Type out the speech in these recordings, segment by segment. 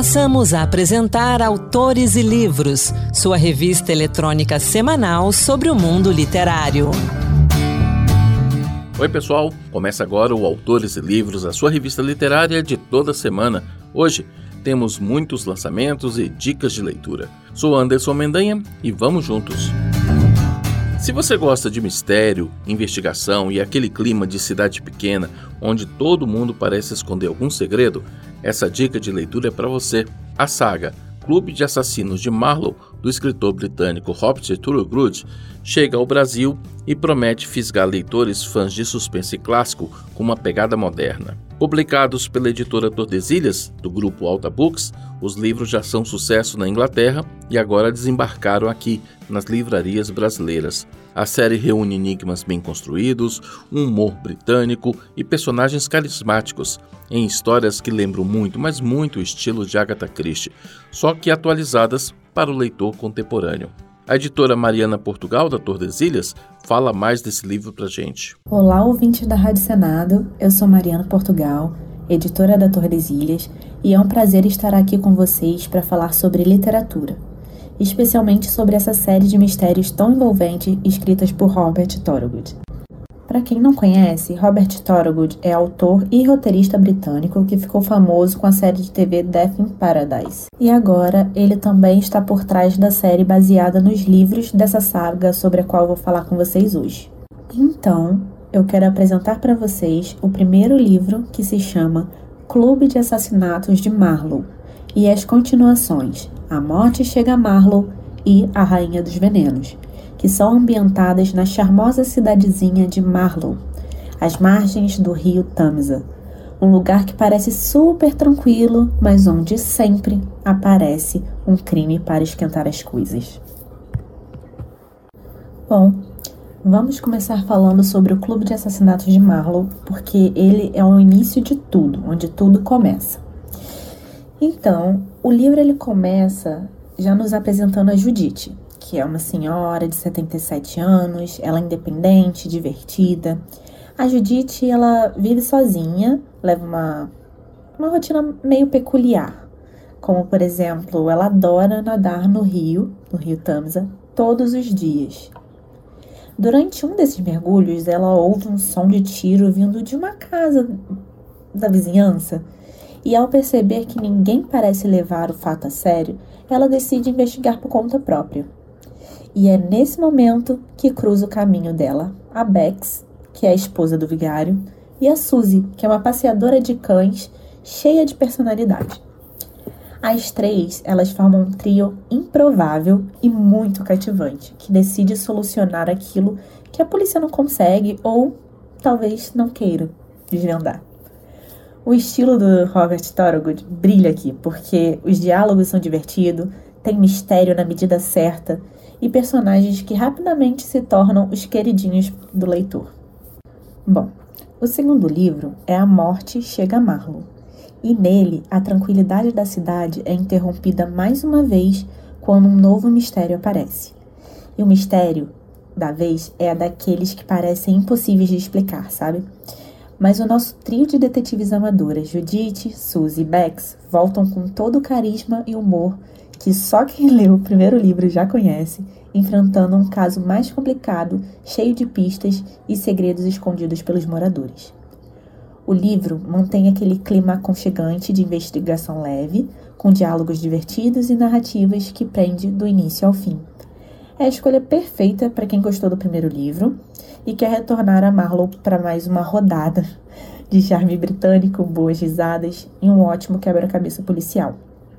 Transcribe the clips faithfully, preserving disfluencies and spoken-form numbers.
Passamos a apresentar Autores e Livros, sua revista eletrônica semanal sobre o mundo literário. Oi pessoal, começa agora o Autores e Livros, a sua revista literária de toda semana. Hoje temos muitos lançamentos e dicas de leitura. Sou Anderson Mendanha e vamos juntos! Se você gosta de mistério, investigação e aquele clima de cidade pequena, onde todo mundo parece esconder algum segredo, essa dica de leitura é para você. A saga Clube de Assassinos de Marlow, do escritor britânico Robert Thorogood, chega ao Brasil e promete fisgar leitores fãs de suspense clássico com uma pegada moderna. Publicados pela editora Tordesilhas, do grupo Alta Books, os livros já são sucesso na Inglaterra e agora desembarcaram aqui, nas livrarias brasileiras. A série reúne enigmas bem construídos, um humor britânico e personagens carismáticos, em histórias que lembram muito, mas muito o estilo de Agatha Christie, só que atualizadas para o leitor contemporâneo. A editora Mariana Portugal, da Tordesilhas, fala mais desse livro pra gente. Olá, ouvintes da Rádio Senado, eu sou Mariana Portugal, editora da Tordesilhas, e é um prazer estar aqui com vocês para falar sobre literatura, especialmente sobre essa série de mistérios tão envolvente escritas por Robert Thorogood. Para quem não conhece, Robert Thorogood é autor e roteirista britânico que ficou famoso com a série de T V Death in Paradise. E agora ele também está por trás da série baseada nos livros dessa saga sobre a qual eu vou falar com vocês hoje. Então, eu quero apresentar para vocês o primeiro livro, que se chama Clube de Assassinatos de Marlow, e as continuações A Morte Chega a Marlow e A Rainha dos Venenos, que são ambientadas na charmosa cidadezinha de Marlow, às margens do rio Tamisa, um lugar que parece super tranquilo, mas onde sempre aparece um crime para esquentar as coisas. Bom, vamos começar falando sobre o Clube de Assassinatos de Marlow, porque ele é o início de tudo, onde tudo começa. Então, o livro ele começa já nos apresentando a Judith, que é uma senhora de setenta e sete anos, ela é independente, divertida. A Judith, ela vive sozinha, leva uma, uma rotina meio peculiar, como, por exemplo, ela adora nadar no rio, no rio Tamisa, todos os dias. Durante um desses mergulhos, ela ouve um som de tiro vindo de uma casa da vizinhança, e ao perceber que ninguém parece levar o fato a sério, ela decide investigar por conta própria. E é nesse momento que cruza o caminho dela a Bex, que é a esposa do vigário, e a Suzy, que é uma passeadora de cães cheia de personalidade. As três, elas formam um trio improvável e muito cativante, que decide solucionar aquilo que a polícia não consegue ou talvez não queira desvendar. O estilo do Robert Thorogood brilha aqui, porque os diálogos são divertidos, tem mistério na medida certa e personagens que rapidamente se tornam os queridinhos do leitor. Bom, o segundo livro é A Morte Chega a Marlow, e nele a tranquilidade da cidade é interrompida mais uma vez quando um novo mistério aparece. E o mistério da vez é daqueles que parecem impossíveis de explicar, sabe? Mas o nosso trio de detetives amadoras, Judith, Suzy e Bex, voltam com todo o carisma e humor que só quem leu o primeiro livro já conhece, enfrentando um caso mais complicado, cheio de pistas e segredos escondidos pelos moradores. O livro mantém aquele clima aconchegante de investigação leve, com diálogos divertidos e narrativas que prende do início ao fim. É a escolha perfeita para quem gostou do primeiro livro e quer retornar a Marlow para mais uma rodada de charme britânico, boas risadas e um ótimo quebra-cabeça policial.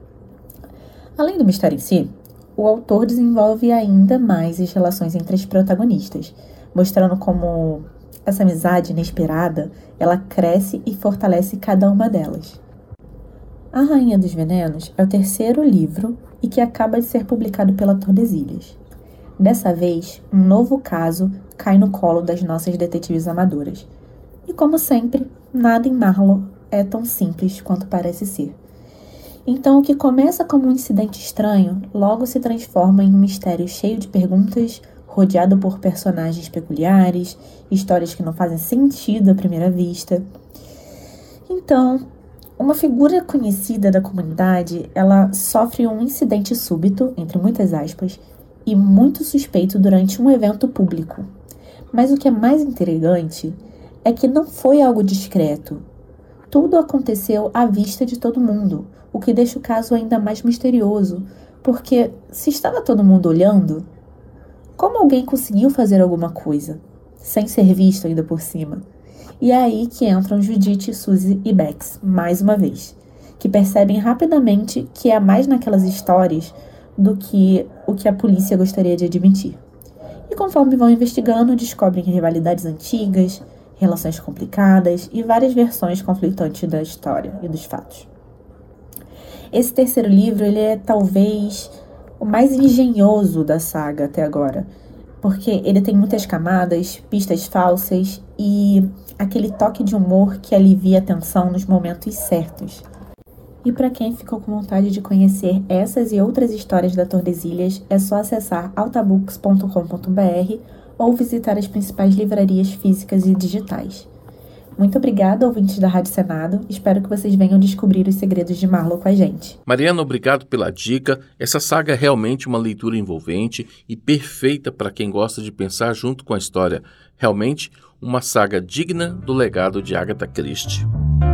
Além do mistério em si, o autor desenvolve ainda mais as relações entre as protagonistas, mostrando como essa amizade inesperada, ela cresce e fortalece cada uma delas. A Rainha dos Venenos é o terceiro livro e que acaba de ser publicado pela Tordesilhas. Dessa vez, um novo caso cai no colo das nossas detetives amadoras. E como sempre, nada em Marlow é tão simples quanto parece ser. Então, o que começa como um incidente estranho, logo se transforma em um mistério cheio de perguntas, rodeado por personagens peculiares, histórias que não fazem sentido à primeira vista. Então, Uma figura conhecida da comunidade, ela sofre um incidente súbito, entre muitas aspas, e muito suspeito durante um evento público. Mas o que é mais intrigante é que não foi algo discreto. Tudo aconteceu à vista de todo mundo, o que deixa o caso ainda mais misterioso, porque se estava todo mundo olhando, como alguém conseguiu fazer alguma coisa, sem ser visto ainda por cima? E é aí que entram Judith, Suzy e Bex, mais uma vez, que percebem rapidamente que há mais naquelas histórias do que o que a polícia gostaria de admitir. E conforme vão investigando, descobrem rivalidades antigas, relações complicadas e várias versões conflitantes da história e dos fatos. Esse terceiro livro ele é talvez o mais engenhoso da saga até agora, porque ele tem muitas camadas, pistas falsas e aquele toque de humor que alivia a tensão nos momentos certos. E para quem ficou com vontade de conhecer essas e outras histórias da Tordesilhas, é só acessar altabooks ponto com ponto b r ou visitar as principais livrarias físicas e digitais. Muito obrigada, ouvintes da Rádio Senado. Espero que vocês venham descobrir os segredos de Marlowe com a gente. Mariana, obrigado pela dica. Essa saga é realmente uma leitura envolvente e perfeita para quem gosta de pensar junto com a história. Realmente, uma saga digna do legado de Agatha Christie.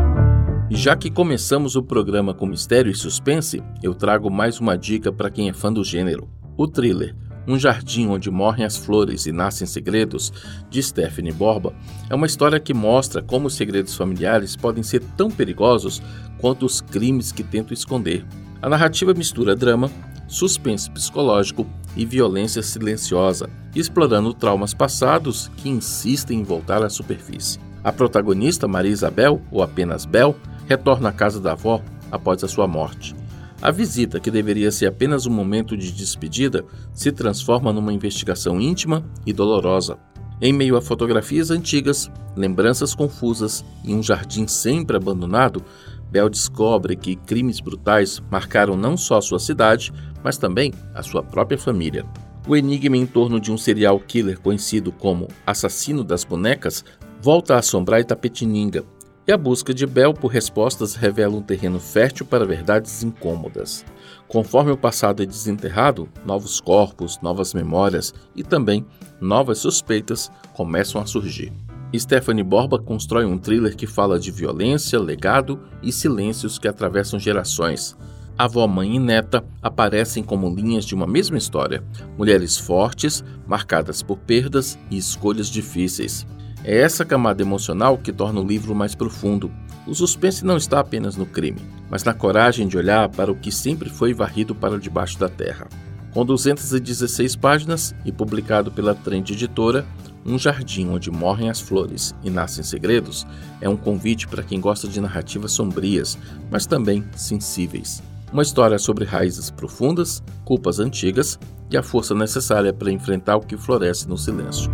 E já que começamos o programa com mistério e suspense, eu trago mais uma dica para quem é fã do gênero. O thriller Um Jardim Onde Morrem as Flores e Nascem Segredos, de Stephanie Borba, é uma história que mostra como os segredos familiares podem ser tão perigosos quanto os crimes que tentam esconder. A narrativa mistura drama, suspense psicológico e violência silenciosa, explorando traumas passados que insistem em voltar à superfície. A protagonista, Maria Isabel, ou apenas Bel, retorna à casa da avó após a sua morte. A visita, que deveria ser apenas um momento de despedida, se transforma numa investigação íntima e dolorosa. Em meio a fotografias antigas, lembranças confusas e um jardim sempre abandonado, Bel descobre que crimes brutais marcaram não só sua cidade, mas também a sua própria família. O enigma em torno de um serial killer conhecido como Assassino das Bonecas volta a assombrar Itapetininga, e a busca de Bel por respostas revela um terreno fértil para verdades incômodas. Conforme o passado é desenterrado, novos corpos, novas memórias e também novas suspeitas começam a surgir. Stephanie Borba constrói um thriller que fala de violência, legado e silêncios que atravessam gerações. Avó, mãe e neta aparecem como linhas de uma mesma história, mulheres fortes, marcadas por perdas e escolhas difíceis. É essa camada emocional que torna o livro mais profundo. O suspense não está apenas no crime, mas na coragem de olhar para o que sempre foi varrido para debaixo da terra. Com duzentas e dezesseis páginas e publicado pela Trend Editora, Um Jardim Onde Morrem as Flores e Nascem Segredos é um convite para quem gosta de narrativas sombrias, mas também sensíveis. Uma história sobre raízes profundas, culpas antigas e a força necessária para enfrentar o que floresce no silêncio.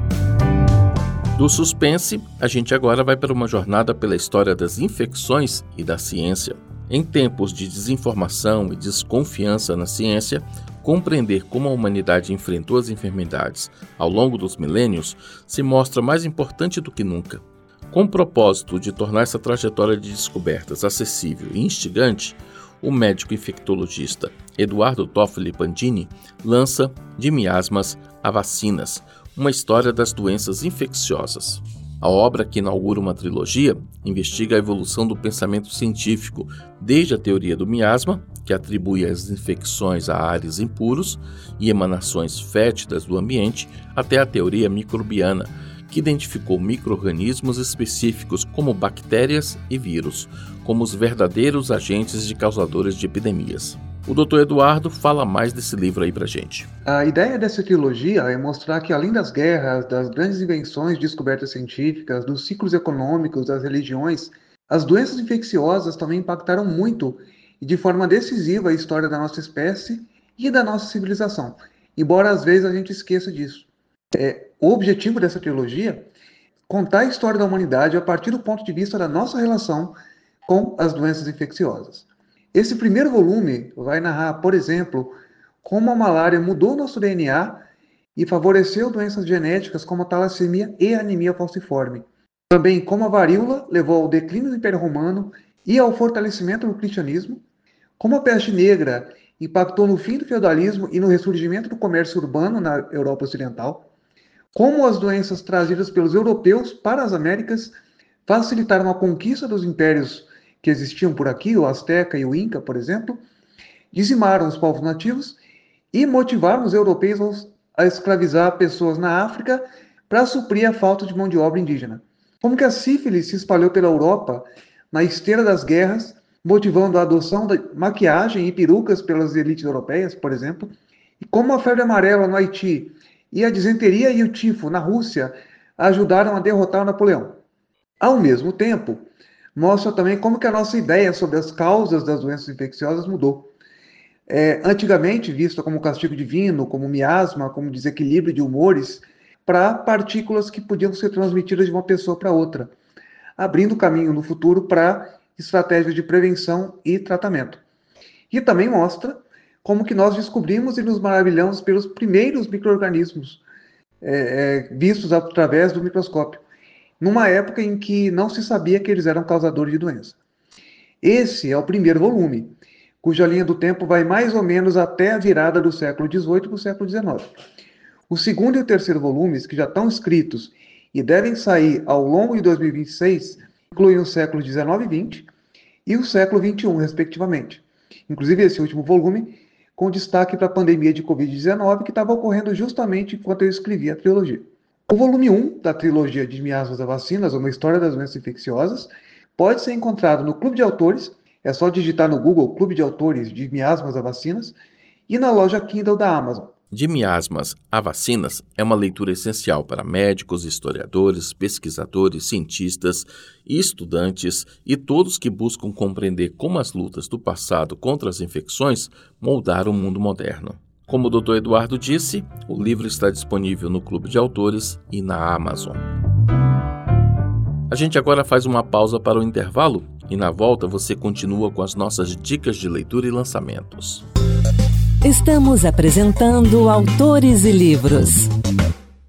Do suspense, a gente agora vai para uma jornada pela história das infecções e da ciência. Em tempos de desinformação e desconfiança na ciência, compreender como a humanidade enfrentou as enfermidades ao longo dos milênios se mostra mais importante do que nunca. Com o propósito de tornar essa trajetória de descobertas acessível e instigante, o médico infectologista Eduardo Toffoli Pandini lança De Miasmas a Vacinas, uma história das doenças infecciosas. A obra, que inaugura uma trilogia, investiga a evolução do pensamento científico, desde a teoria do miasma, que atribui as infecções a ares impuros e emanações fétidas do ambiente, até a teoria microbiana, que identificou micro-organismos específicos como bactérias e vírus, como os verdadeiros agentes de causadores de epidemias. O doutor Eduardo fala mais desse livro aí pra gente. A ideia dessa trilogia é mostrar que, além das guerras, das grandes invenções, descobertas científicas, dos ciclos econômicos, das religiões, as doenças infecciosas também impactaram muito e de forma decisiva a história da nossa espécie e da nossa civilização, embora às vezes a gente esqueça disso. É, o objetivo dessa trilogia é contar a história da humanidade a partir do ponto de vista da nossa relação com as doenças infecciosas. Esse primeiro volume vai narrar, por exemplo, como a malária mudou nosso D N A e favoreceu doenças genéticas como a talassemia e a anemia falciforme. Também como a varíola levou ao declínio do Império Romano e ao fortalecimento do cristianismo, como a peste negra impactou no fim do feudalismo e no ressurgimento do comércio urbano na Europa Ocidental, como as doenças trazidas pelos europeus para as Américas facilitaram a conquista dos impérios que existiam por aqui, o Azteca e o Inca, por exemplo, dizimaram os povos nativos e motivaram os europeus a escravizar pessoas na África para suprir a falta de mão de obra indígena. Como que a sífilis se espalhou pela Europa na esteira das guerras, motivando a adoção da maquiagem e perucas pelas elites europeias, por exemplo, e como a febre amarela no Haiti e a disenteria e o tifo na Rússia ajudaram a derrotar o Napoleão. Ao mesmo tempo, mostra também como que a nossa ideia sobre as causas das doenças infecciosas mudou. É, antigamente vista como castigo divino, como miasma, como desequilíbrio de humores, para partículas que podiam ser transmitidas de uma pessoa para outra, abrindo caminho no futuro para estratégias de prevenção e tratamento. E também mostra como que nós descobrimos e nos maravilhamos pelos primeiros micro-organismos é, é, vistos através do microscópio, numa época em que não se sabia que eles eram causadores de doença. Esse é o primeiro volume, cuja linha do tempo vai mais ou menos até a virada do século dezoito para o século dezenove. O segundo e o terceiro volumes, que já estão escritos e devem sair ao longo de dois mil e vinte e seis, incluem os séculos dezenove e vinte e o século vinte e um, respectivamente. Inclusive esse último volume com destaque para a pandemia de covid dezenove, que estava ocorrendo justamente enquanto eu escrevia a trilogia. O volume um da trilogia de Miasmas a Vacinas, Uma História das Doenças Infecciosas, pode ser encontrado no Clube de Autores, é só digitar no Google Clube de Autores de Miasmas a Vacinas, e na loja Kindle da Amazon. De Miasmas a Vacinas é uma leitura essencial para médicos, historiadores, pesquisadores, cientistas e estudantes e todos que buscam compreender como as lutas do passado contra as infecções moldaram o mundo moderno. Como o doutor Eduardo disse, o livro está disponível no Clube de Autores e na Amazon. A gente agora faz uma pausa para o intervalo e na volta você continua com as nossas dicas de leitura e lançamentos. Estamos apresentando Autores e Livros.